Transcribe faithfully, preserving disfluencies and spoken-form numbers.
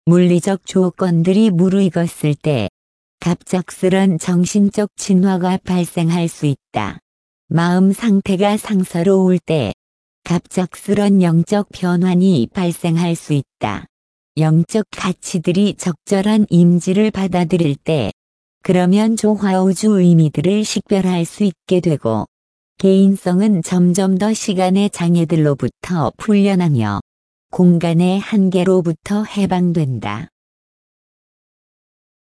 물리적 조건들이 무르익었을 때 갑작스런 정신적 진화가 발생할 수 있다. 마음 상태가 상서로울 때 갑작스런 영적 변환이 발생할 수 있다. 영적 가치들이 적절한 임지를 받아들일 때 그러면 조화우주 의미들을 식별할 수 있게 되고 개인성은 점점 더 시간의 장애들로부터 풀려나며 공간의 한계로부터 해방된다.